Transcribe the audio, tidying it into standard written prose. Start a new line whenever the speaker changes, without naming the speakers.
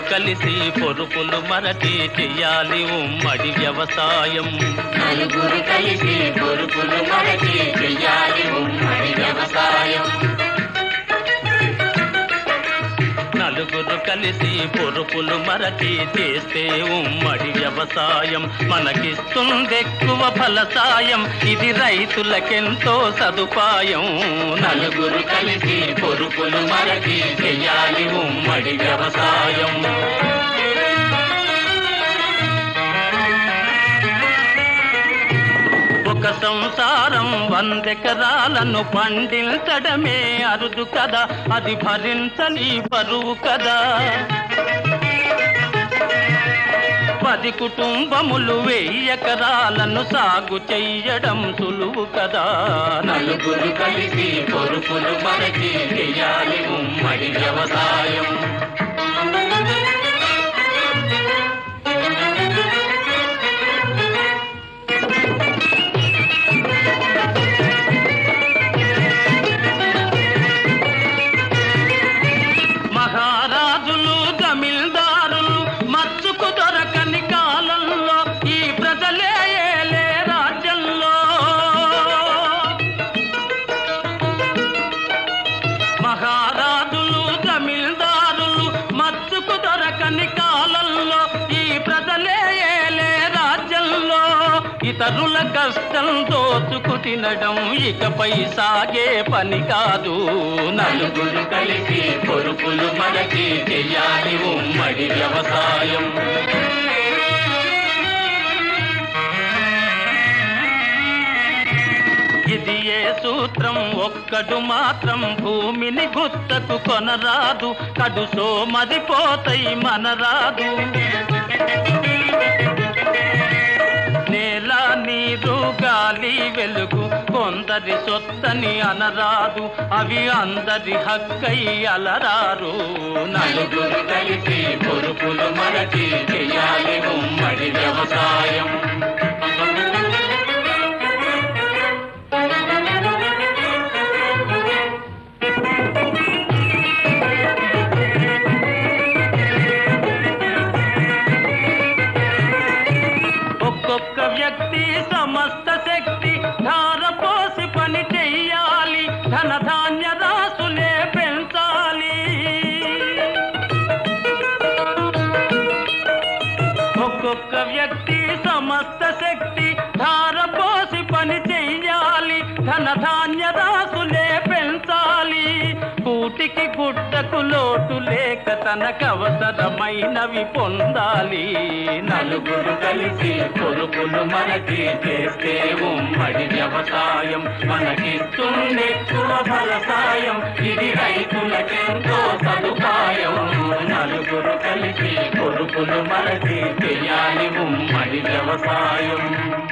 కలిసి పొరుపులు మరచి చెయ్యాలి ఉమ్మడి వ్యవసాయం.
నలుగురు కలిసి పొరుపులు మరచి చెయ్యాలి ఉమ్మడి వ్యవసాయం.
నలుగురు కలిసి పొరుపులు మరచి చేస్తే ఉమ్మడి వ్యవసాయం మనకిస్తుందెక్కువ ఫలసాయం. ఇది రైతులకెంతో సదుపాయం.
నలుగురు కలిసి పొరుపులు మరచి చెయ్యాలి ఉమ్మడి వ్యవసాయం.
ఒక సంసారం 100 ఎకరాలను పండించడమే అరుదు కదా, అది భరించని బరువు కదా. 10 కుటుంబములు 1000 ఎకరాలను సాగు చెయ్యడం సులువు కదా.
నలుగురు కలిసి పొరుపులు మరచి చెయ్యాలి ఉమ్మడి వ్యవసాయం.
మహారాజులు జమీల్దారులు మచ్చుకు దొరకని కాలంలో ఈ ప్రజలే ఏలే రాజ్యంలో. మహారాజులు జమీల్దారులు మచ్చుకు దొరకని కాలంలో ఈ ప్రజలే ఏలే రాజ్యంలో. ఇతరుల కష్టం దోచుకు తినడం ఇకపై సాగే పని కాదు.
నలుగురు కలిసి పొరుపులు మరచి చెయ్యాలి ఉమ్మడి వ్యవసాయం.
ఇది ఏ సూత్రం ఒక్కడు మాత్రం భూమిని గుత్తకు కొనరాదు. కడు సోమరిపోతాయి మనరాదు. నేల నీరు గాలి వెలుగు కొందరి సొత్తని అనరాదు. అవి అందరి హక్కై అలరారు.
నలుగురు కలిసి పొరుపులు మరచి చెయ్యాలి ఉమ్మడి వ్యవసాయం.
ఒక్కొక్క వ్యక్తి సమస్త శక్తి ధారపోసి పని చెయ్యాలి. ధనధాన్య రాసులే పెంచాలి. ఒక్కొక్క వ్యక్తి సమస్త శక్తి ధారపోసి పని చెయ్యాలి. ధనధాన్య రాసులే పెంచాలి. కూటికి గుడ్డకు లోటు లేక తనకవసరమైనవి పొందాలి.
నలుగురు కలిసి పొరుపులు మరచి చేస్తే ఉమ్మడి వ్యవసాయం మనకిస్తుందెక్కువ ఫలసాయం. ఇది రైతులకెంతో సదుపాయం. నలుగురు కలిసి పొరుపులు మరచి చెయ్యాలి ఉమ్మడి వ్యవసాయం.